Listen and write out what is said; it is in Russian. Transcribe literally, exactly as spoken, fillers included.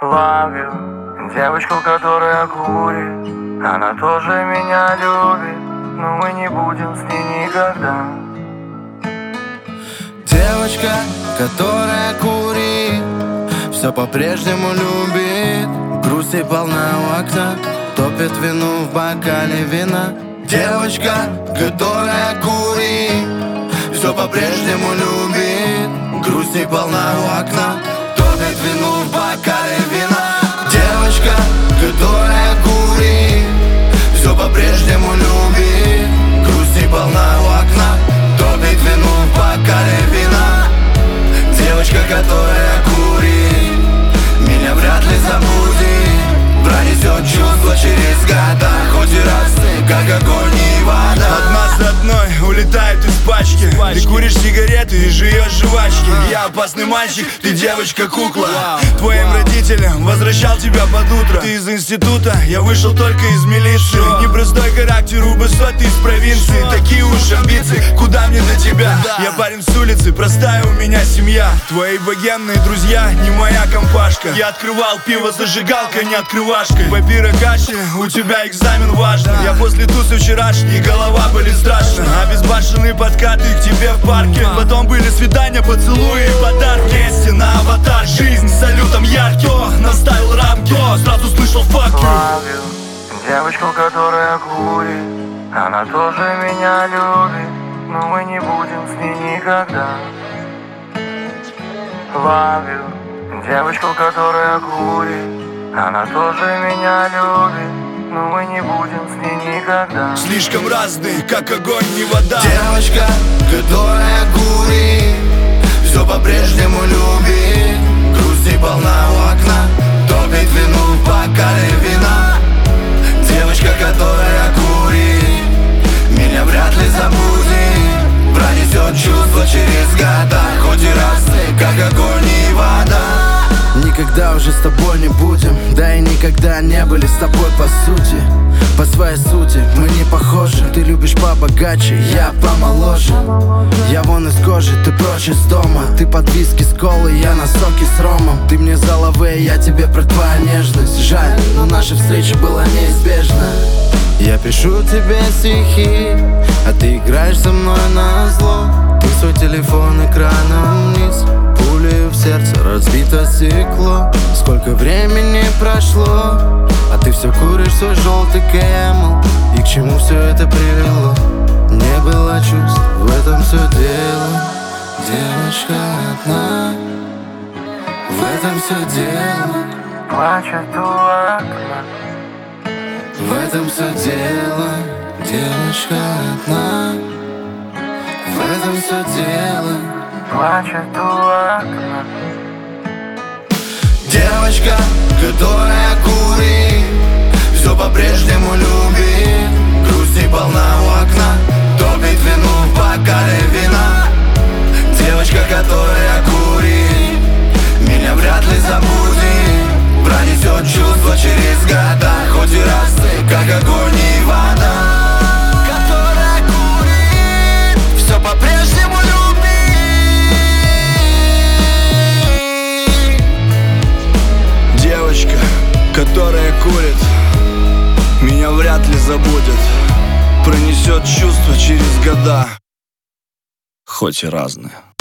Love you, девочку, которая курит. Она тоже меня любит, но мы не будем с ней никогда. Девочка, которая курит, все по-прежнему любит. Грусти полна у окна, топит вину в бокале вина. Девочка, которая курит, все по-прежнему любит. Грусти полна у окна, топит вину в бокале вина. Девочка, которая курит, все по-прежнему любит. Грусти полна у окна, топит вину в бокале вина. Девочка, которая курит, меня вряд ли забудет. Пронесет чувства через года, хоть и разные, как огонь и вода. Одна за одной улетают из пачки. Ты куришь сигареты и жуешь жвачки. Я опасный мальчик, ты девочка-кукла. Твоим родителям возвращал тебя под утро. Ты из института, я вышел только из милиции. Непростой характер у высоты из провинции. Такие уж амбиции, куда мне до тебя? Я парень с улицы, простая у меня семья. Твои богемные друзья, не моя компашка. Я открывал пиво зажигалкой, не открывашкой. Папира каши, у тебя экзамен важный. Я после тусы вчерашней, голова болит страшно. Обезбашенные подкаты к тебе в парке. Потом были свидания, поцелуи и подарки. Вместе на аватар, жизнь с салютом ярким. Кто наставил рамки, кто сразу слышал fuck you. Love you, девочку, которая курит. Она тоже меня любит, но мы не будем с ней никогда. Love you, девочку, которая курит. Она тоже меня любит, но мы не будем с ней никогда. Слишком разные, как огонь и вода. Девочка, которая курит, все по-прежнему любит. Грусти полна у окна, топит вину в бокале вина. Девочка, которая курит, меня вряд ли забудет. Пронесет чувства через года, хоть и разные, как огонь и вода. Никогда уже с тобой не будем, да и никогда не были с тобой по сути. По своей сути мы не похожи. Ты любишь побогаче, я помоложе. Я вон из кожи, ты прочь из дома. Ты под виски с колой, я на соке с ромом. Ты мне за лаве, я тебе про твою нежность. Жаль, но наша встреча была неизбежна. Я пишу тебе стихи, а ты играешь со мной на зло. Ты свой телефон экраном вниз, пулей в сердце разбито стекло. Сколько времени прошло, а ты все куришь свой желтый Кэмл. И к чему все это привело? Не было чувств, в этом все дело. Девочка одна, в этом все дело. Плачет у окна, В этом все дело. Девочка одна, в этом все дело. плачет у окна. Девочка, которая курит, все по-прежнему любит. Грусти полна у окна, топит вину в бокале вина. Девочка, которая курит, меня вряд ли забудет. Пронесет чувства через года, хоть и разные, как огонь и вода. Которая курит, все по-прежнему любит. Девочка, которая курит, меня вряд ли забудет. Пронесет чувства через года, хоть и разные.